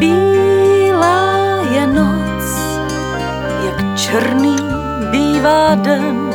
bílá je noc, jak černý bývá den,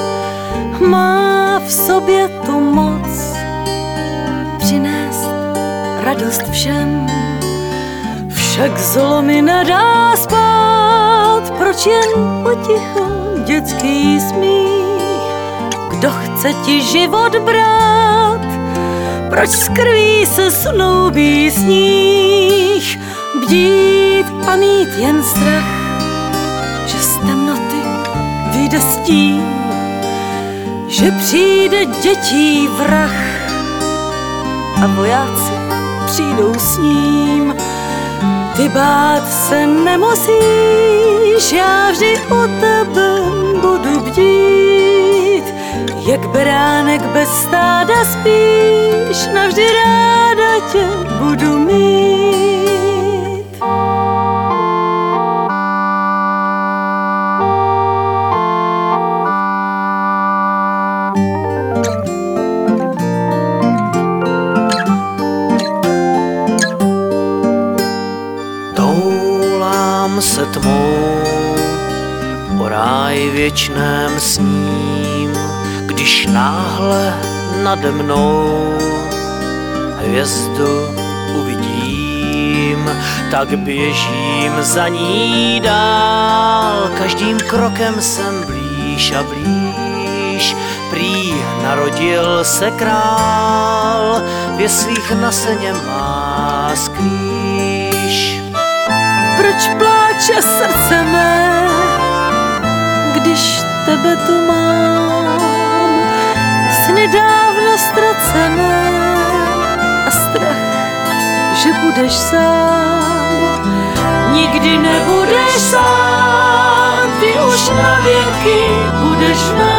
má v sobě tu moc přinést radost všem. Však zlo mi nedá spát, proč jen potichu dětský smích? Kdo chce ti život brát, proč z krví se snoubí sníh? Bdít a mít jen strach, že z temnoty vyjde stín, že přijde dětí vrah a vojáci přijdou s ním. Ty bát se nemusíš, já vždy o tebe budu bdít. Jak beránek bez stáda spíš, navždy ráda tě budu mít. Se tmou o ráj věčném sním, když náhle nade mnou hvězdu uvidím, tak běžím za ní dál, každým krokem jsem blíž a blíž. Prý narodil se král, v jeslích na seně má skrýž. Proč pláče srdce mé, když tebe tu mám? Sny dávno ztracené a strach, že budeš sám. Nikdy nebudeš sám, ty už na věky budeš v